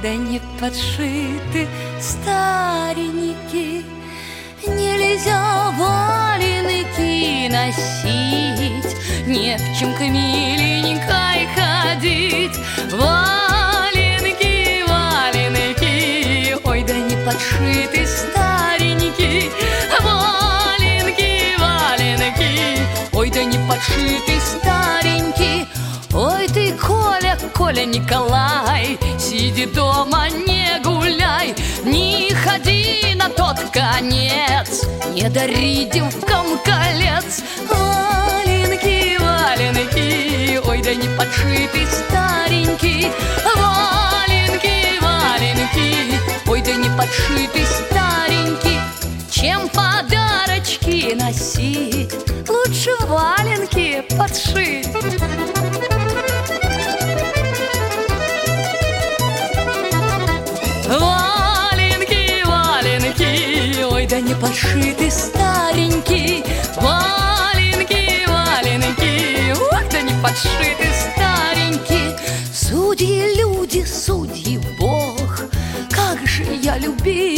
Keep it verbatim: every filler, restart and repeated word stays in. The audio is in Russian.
да не подшиты старенькие. Нельзя валенки носить, не в чем к миленькой ходить. Валенки, валенки, ой, да не подшиты старенькие. Валенки, валенки, ой, да не подшиты старенькие. Ой ты, Коля, Коля Николай, сиди дома, не гуляй, не ходи на тот конец, не дари девкам колец. Валенки, валенки, ой, да не подшиты старенькие. Валенки, валенки, ой, да не подшиты старенькие. Чем подарочки носить, лучше валенки подшить. Валенки, валенки, ой, да не подшиты старенькие. Валенки, валенки, ох, да не подшиты старенькие. Судьи люди, судьи Бог, как же я любил